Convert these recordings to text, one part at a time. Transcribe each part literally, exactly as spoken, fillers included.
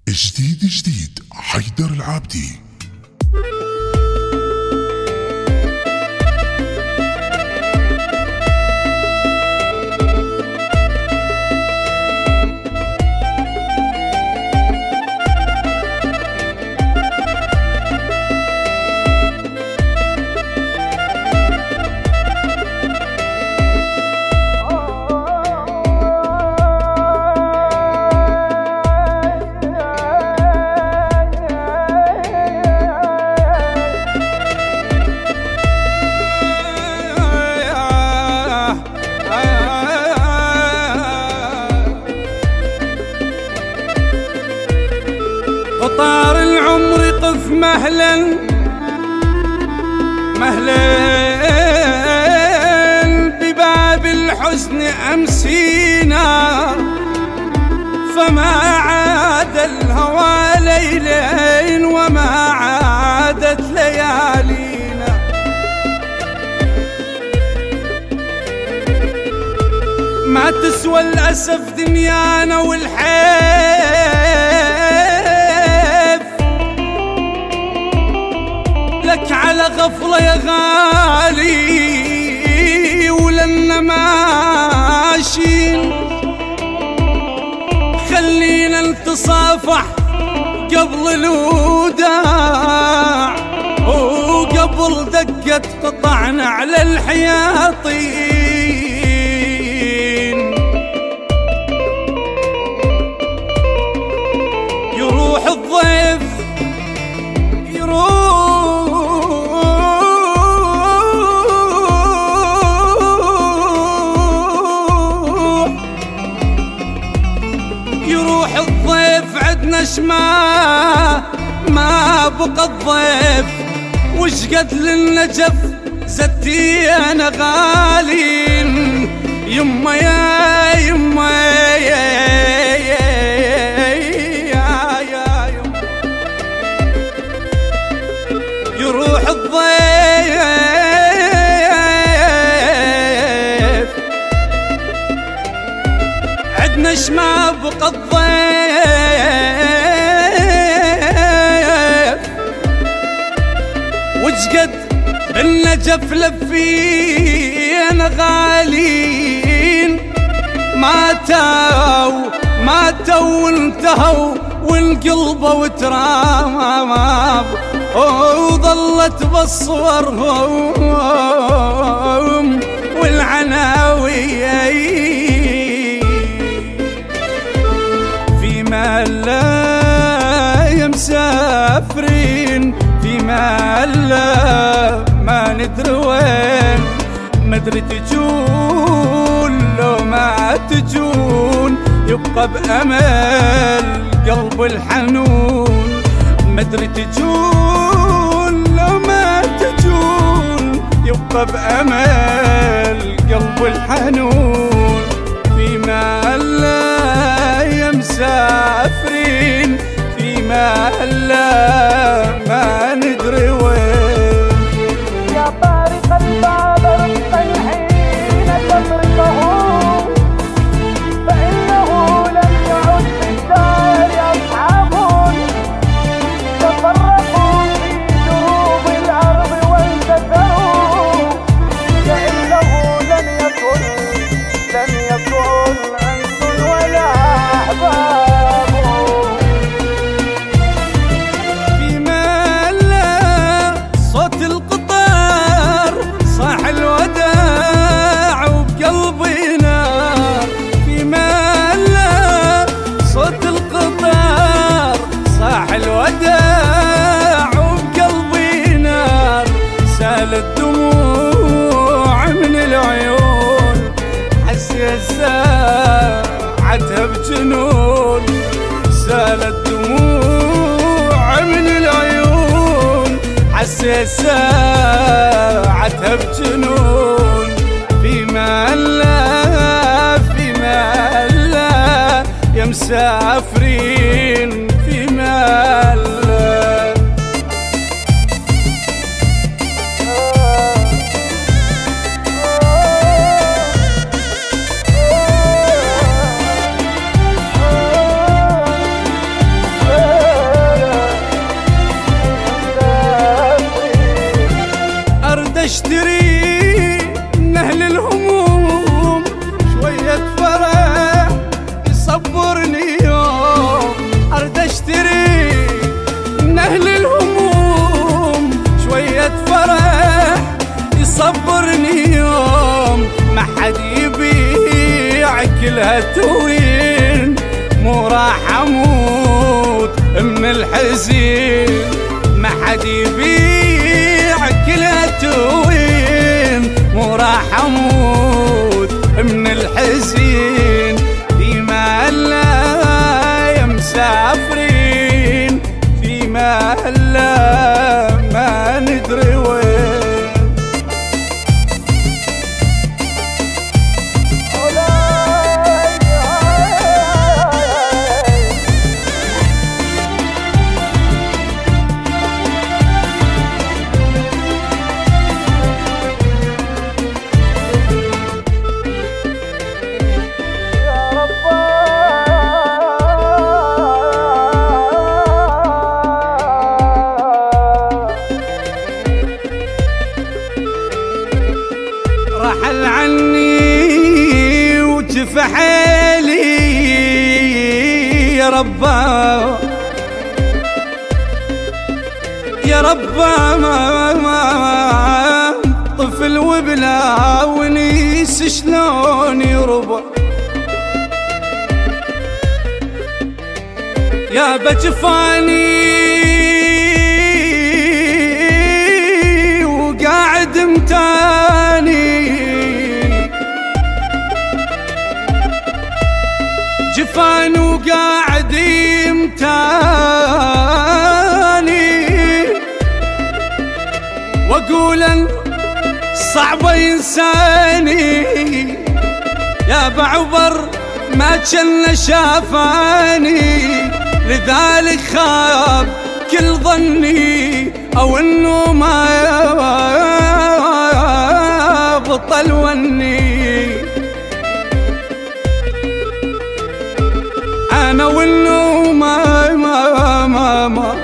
جديد جديد حيدر العابدي. قطار العمر يقف مهلا مهلا بباب الحزن أمسينا، فما عاد الهوى ليلين وما عادت ليالينا. ما تسوى الأسف دنيانا والحيف لك على غفلة يا غالي، ولنا ماشين خلينا نتصافح قبل الوداع وقبل دقة قطعنا على الحياطين. يروح الضيف يروح يروح الضيف عدنا شما ما بقى الضيف، وش قد للنجف زتينا غالين. يما يا يما يا يا يا يما يروح الضيف عدنا شما بقى الضيف، وش قد النجف لفينا غالين. ماتوا ماتوا وانتهوا وانقلبوا وتراب، وظلت بالصورهم والعناوين. في مالا يا مسافرين في مالا ما ندري وين، مدري تجون لو ما تجون يبقى بأمل قلب الحنون. مدري تجون لو ما تجون يبقى بأمل قلب الحنون. في مالا يا مسافرين في مالا ما ندري وين. يا طارق الباب رق الحين تطرقه، فإنه لم يعد في الدار أصحاب تفرقوا في دروب الأرض وانتثروا، كأنه لم يكن لم يكن أنس ولا أحباب. في مالا صوت القطار صاح الوداع وبقلبي نار. في مالا صوت القطار صاح الوداع وبقلبي نار. سالت دموع من العيون حسيت ساعتها بجنون. سالت دموع من العيون حسيت ساعتها بجنون. في مالا في مالا يا مسافرين في مالا. Oh كلها توين، مو راح اموت من الحزين. ما حد يبيع كلها توين، مو راح اموت من الحزين. فيما لا يا مسافرين، فيما لا ما ندري وين. رحل عني وتفحيلي يا ربا يا ربا، ما ما طفل وبلا ونيس شلون يربى. يا بجفاني وقاعد متاني، جفان وقاعد يمتاني، واقول صعبة انساني. يا بعبر ما كان شافاني، لذلك خاب كل ظني او انه ما بطل وني. انا وانه ما ما ما ما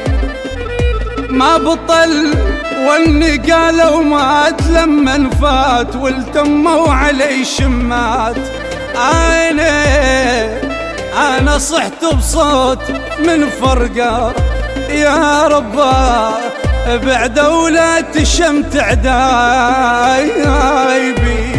ما بطل وني. قالوا مات لما فات والتموا علي شمات. انا انا صحت بصوت من فرقه، يا ربا بعد ولا تشمت عداي بي.